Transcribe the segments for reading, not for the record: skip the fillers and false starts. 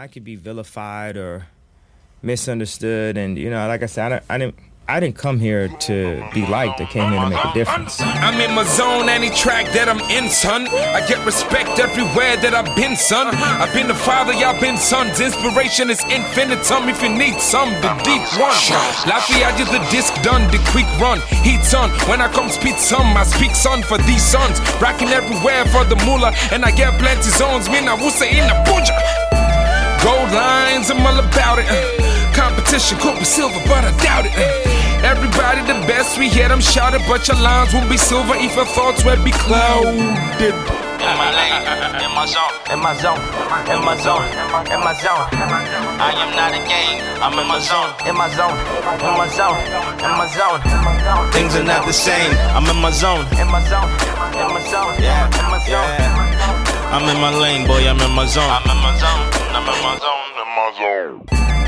I could be vilified or misunderstood, and like I said, I didn't come here to be liked. I came here to make a difference. I'm in my zone, any track that I'm in, son. I get respect everywhere that I've been, son. I've been the father, y'all been sons. Inspiration is infinitum if you need some, the deep one. Lafayette is the disc done, the quick run. Heat's on, when I come speak some, I speak son for these sons. Rocking everywhere for the moolah, and I get plenty zones. Me na wusa in the puja. Gold lines, I'm all about it. Competition could be silver, but I doubt it. Everybody the best, we hear them shout it, but your lines won't be silver if your thoughts will be clouded. In my lane, in my zone, in my zone, in my zone, in my zone. I am not a game, I'm in my zone, in my zone, in my zone, in my zone. Things are not the same, I'm in my zone, in my zone, in my zone, yeah, in my zone. I'm in my lane, boy, I'm in my zone. I'm in my zone, I'm in my zone, in my zone.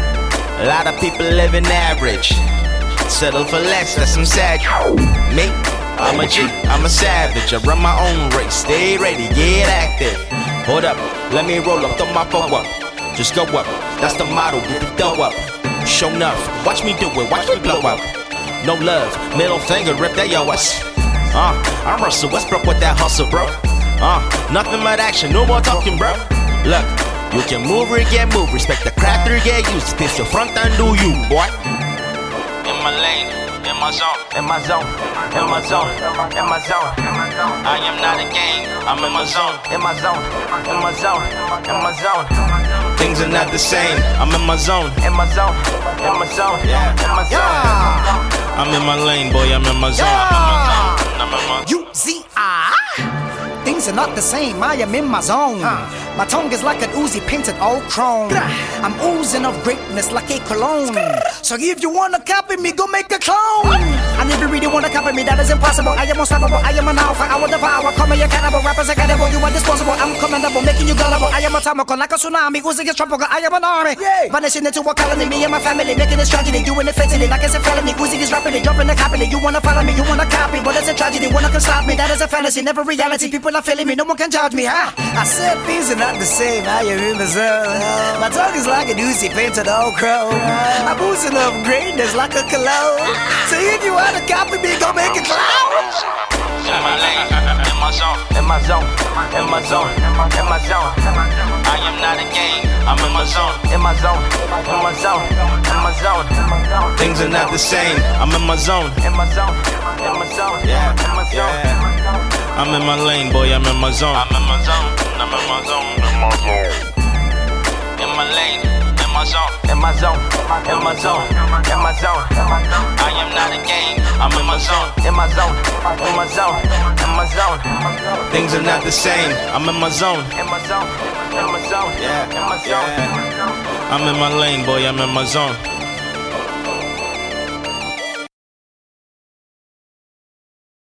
A lot of people living average, settle for less, that's some sad. Me, I'm a G, I'm a savage. I run my own race, stay ready, get active. Hold up, let me roll up, throw my phone up. Just go up, that's the motto, get the dough up. Show enough, watch me do it, watch me blow up. No love, middle finger, rip that yo ass. I'm Russell Westbrook with that hustle, bro. Nothing but action, no more talking, bro. Look, you can move or get moved. Respect the craft or get used. Piss your front and do you, boy. In my lane, in my zone, in my zone, in my zone, in my zone. I am not a game, I'm in my zone, in my zone, in my zone, in my zone. Things are not the same, I'm in my zone, in my zone, in my zone, yeah, in my zone. I'm in my lane, boy, I'm in my zone, I'm in my zone. UZI. Things are not the same, I am in my zone. My tongue is like an Uzi painted all chrome. I'm oozing of greatness like a cologne. So if you wanna copy me, go make a clone. And if you really wanna copy me, that is impossible. I am unstoppable, I am an alpha, I will devour. Call me a cannibal, rappers are cannibal, you are disposable. I'm commendable, making you gullible. I am atomical, like a tsunami, oozing is tropical. I am an army, vanishing into a colony. Me and my family, making this tragedy, doing it fatally. Like it's a felony, oozing is rapidly, dropping the copy. You wanna follow me, you wanna copy, but it's a tragedy. Wanna can stop me, that is a fantasy, never reality. People are feeling me, no one can judge me, huh? I said things are not the same, I am in the zone. My tongue is like a Uzi painted all chrome. I'm oozing of greatness like a cologne. So if you wanna copy me, go make a clown. In my lane, in my zone, in my zone, in my zone, in my zone. I am not a game, I'm in my zone, in my zone, in my zone, in my zone. Things are not the same, I'm in my zone, in my zone, in my zone, yeah, in my zone. I'm in my lane, boy, I'm in my zone. I'm in my zone, I'm in my zone, in my zone. In my lane, in my zone, in my zone, in my zone, in my zone. I am not a game, I'm in my zone, in my zone, in my zone, in my zone. Things are not the same, I'm in my zone, in my zone, in my zone, yeah, in my zone. I'm in my lane, boy, I'm in my zone.